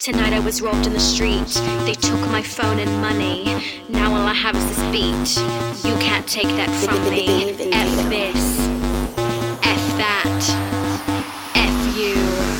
Tonight I was robbed in the street. They took my phone and money. Now all I have is this beat. You can't take that from me. F this, F that, F you,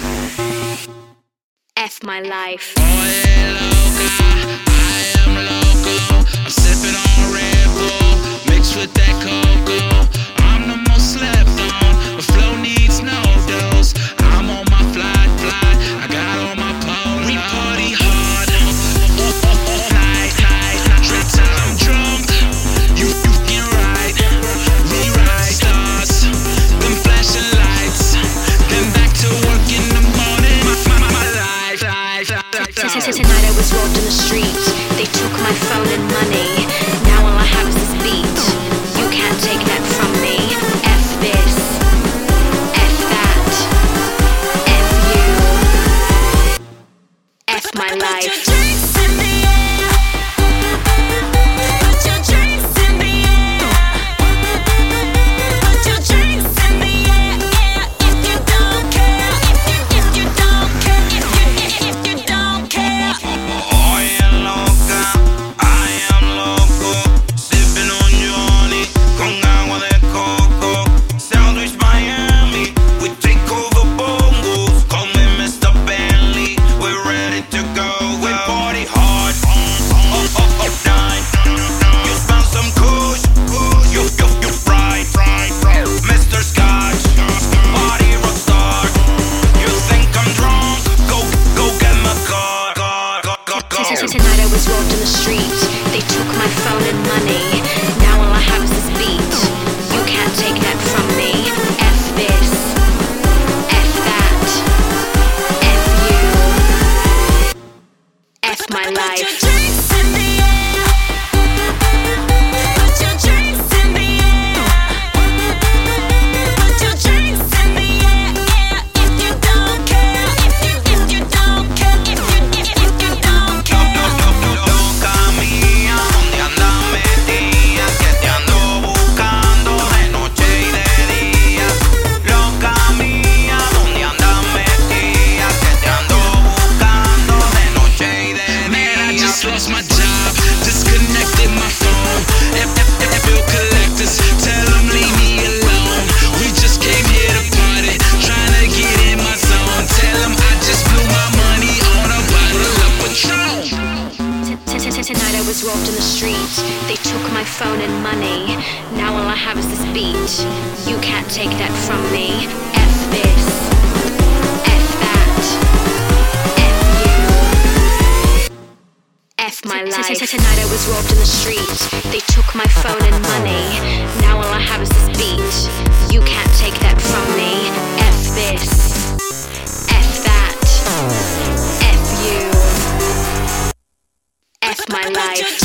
F my life. Oye loca, I am loco. I'm sipping on Red Bull, mixed with that cocoa. I'm the most slept on, but flow needs no dose. I'm on my flight, I got on my polo. We party hard, all night. Trips I'm drunk, you can ride. We ride stars, them flashing lights. Then back to work in the morning. My life. Tonight I was robbed in the street. They took my phone and money. Now all I have is this beat. You can't take that from me. F this, F that, F you, F my life. Tonight I was robbed in the street. They took my phone and money. Now all I have is this beat. You can't take that from me. F this, F that, F you, F my life. Lost my job, disconnected my phone. Bill collectors, tell them leave me alone. We just came here to party, trying to get in my zone. Tell them I just blew my money on a bottle of Patron. Tonight I was robbed in the street. They took my phone and money. Now all I have is this beat. You can't take that from me. F this, F that, F you, F my life. Tonight I was robbed in the street. They took my phone and money. Now all I have is this beat. You can't take that from me. F this, F that, F you, F my life.